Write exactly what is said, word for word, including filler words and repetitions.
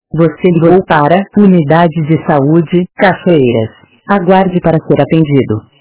Você ligou para Unidade de Saúde, Cachoeiras. Aguarde para ser atendido.